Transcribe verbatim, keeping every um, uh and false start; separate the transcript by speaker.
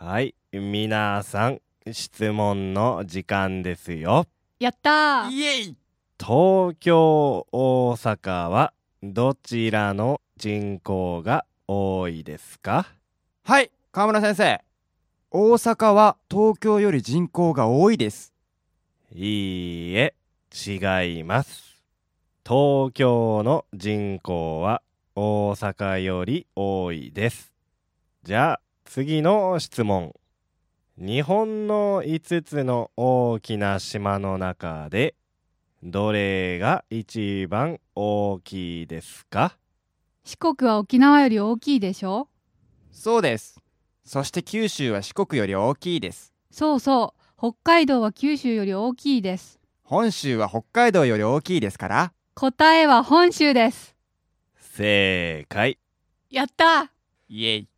Speaker 1: はい、皆さん質問の時間ですよ。
Speaker 2: やったー。
Speaker 3: イエイ。
Speaker 1: 東京、大阪はどちらの人口が多いですか？
Speaker 3: はい、川村先生。大阪は東京より人口が多いです。
Speaker 1: いいえ、違います。東京の人口は大阪より多いです。じゃあ次の質問。日本のいつつの大きな島の中でどれが一番大きいですか？
Speaker 2: 四国は沖縄より大きいでしょ。
Speaker 3: そうです。そして九州は四国より大きいです。
Speaker 2: そうそう、北海道は九州より大きいです。
Speaker 3: 本州は北海道より大きいですから。
Speaker 2: 答えは本州です。
Speaker 1: 正解。
Speaker 2: やったー。
Speaker 3: イエイ。